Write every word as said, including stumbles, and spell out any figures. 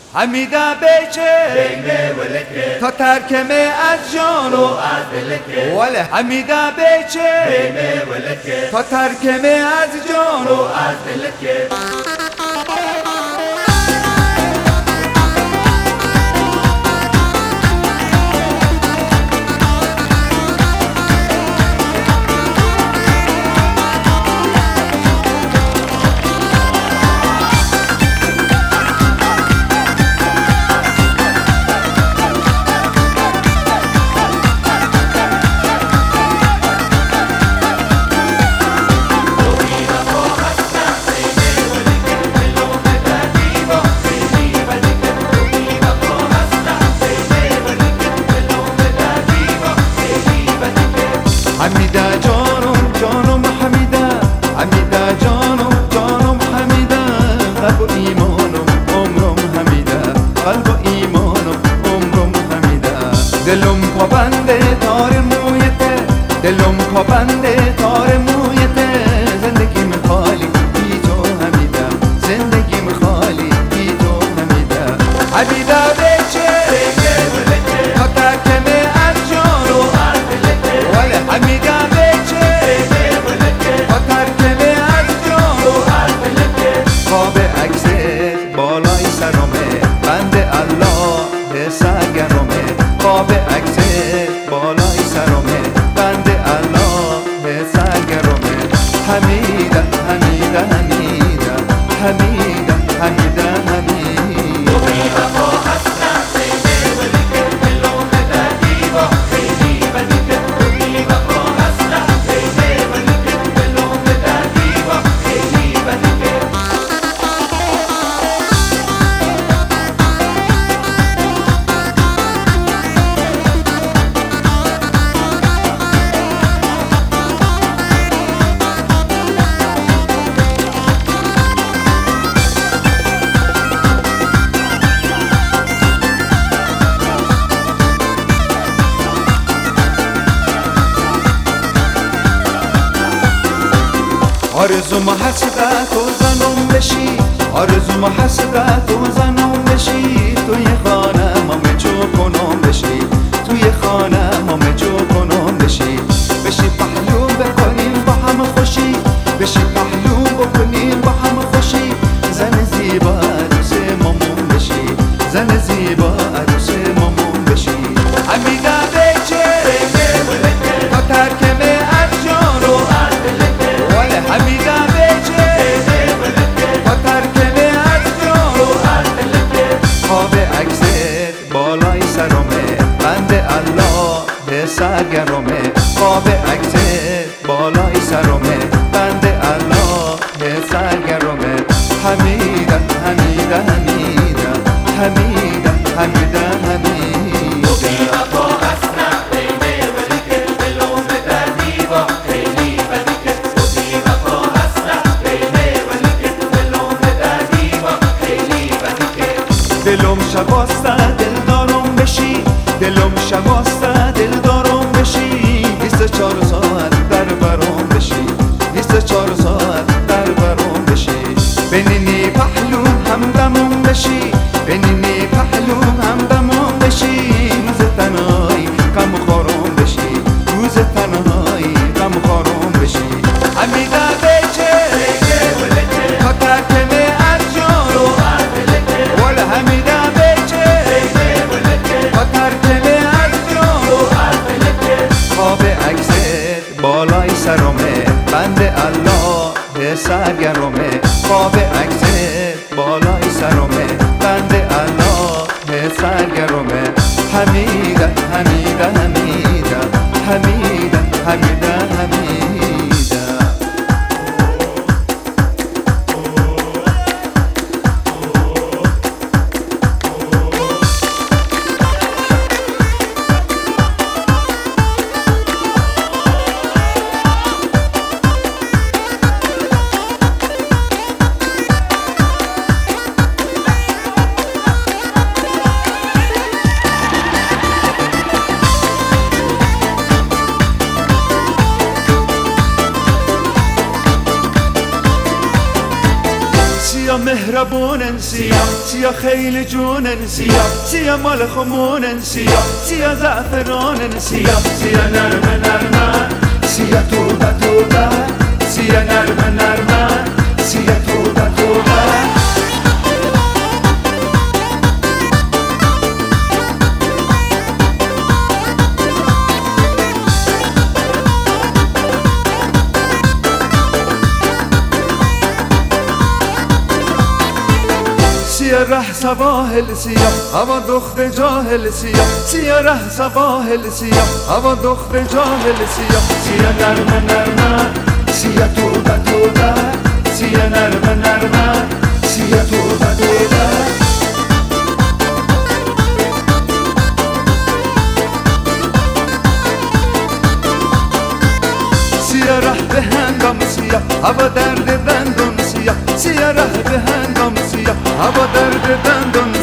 حمیده بیچه بینه ولکه تا ترکمه از جان و از دلکه ولی حمیده بیچه بینه ولکه تا ترکمه از جان و از دلکه حمیده جانم جانم حمیده حمیده جانم جانم حمیده قلب و ایمانم عمرم حمیده قلب و ایمانم عمرم حمیده دلم پابنده تار مویته دلم پابنده تار مویته زندگیم خالی بی تو حمیده زندگیم خالی بی تو حمیده حمیده بیچه تا ترکمه از جان و ولی حمیده بیچه تا ترکمه از جان و خواب عکس بالای سرمه بند الله سرگرمه خواب عکس بالای سرمه بند الله سرگرمه حمیده حمیده حمیده حمیده حمیده حمیده آرزوم حسده تو زنم بشی آرزوم حسده تو زنم بشی توی خانه مامه جو کنم بشی توی خانه مامه جو کنم بشی بشی پهلو بکنیم با هم خوشی بشی پهلو بکنیم با هم خوشی زن زیبا عروس مامون بشی زن زیبا عروس مامون بشی حمیده بیچه تا ترکمه از جان و ولی حمیده بیچه تا ترکمه از جان و خواب عکس بالای سرمه بند الله سرگرمه خواب عکس بالای سرمه بند الله سرگرمه حمیده حمیده حمیده حمیده حمیده حمیده دلم شباسته دل دارم بشی دلم شباسته دل دارم بشی بیست و چهار ساعت در برام بشی بیست و چهار ساعت در برام بشی بنینی پهلوم همدمم بشی بنینی پهلوم همدمم بشی روز تنهایی غم خورم بشی روز تنهایی غم خورم بشی حمیده بیچه تا ترکمه از جان و ولی حمیده بیچه تا ترکمه از جان و خواب عکس بالای سرمه بند الله سرگرمه خواب عکس بالای سرمه بند الله سرگرمه حمیده حمیده حمیده حمیده حمیده حمیده سیاه مهربونن سیاه سیاه خیلی جونن سیاه سیاه مال خمونن سیاه سیاه زعفرانن سیاه سیاه نرمه نرمه سیاه توبه توبه سیاه نرمه نرمه سیاه توبه توبه سیاه ره سواحل سیاه هوا دخت جاهل سیاه سیاه ره سواحل سیاه هوا دخت جاهل سیاه سیاه نرمه نرمه سیاه توبه توبه سیاه نرمه نرمه سیاه توبه توبه سیاه ره به هنگام سیاه هوا درد دندون سیاه سیاه ره به هنگام سیاه هوا درد دندون